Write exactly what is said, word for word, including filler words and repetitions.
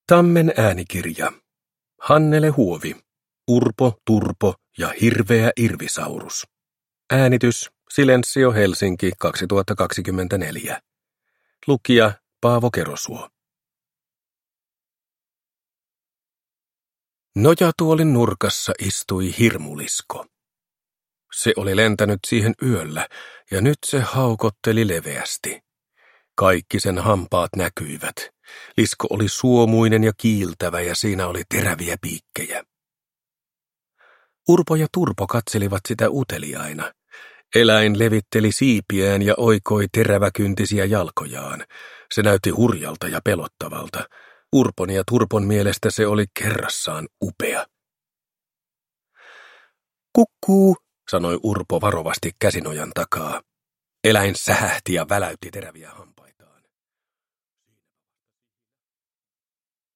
Tammen äänikirja. Hannele Huovi. Urpo, Turpo ja hirveä irvisaurus. Äänitys Silensio Helsinki kaksituhattakaksikymmentäneljä. Lukija Paavo Kerosuo. Nojatuolin nurkassa istui hirmulisko. Se oli lentänyt siihen yöllä ja nyt se haukotteli leveästi. Kaikki sen hampaat näkyivät. Lisko oli suomuinen ja kiiltävä ja siinä oli teräviä piikkejä. Urpo ja Turpo katselivat sitä uteliaina. Eläin levitteli siipiään ja oikoi teräväkyntisiä jalkojaan. Se näytti hurjalta ja pelottavalta. Urpon ja Turpon mielestä se oli kerrassaan upea. Kukkuu, sanoi Urpo varovasti käsinojan takaa. Eläin sähähti ja väläytti teräviä hampaita.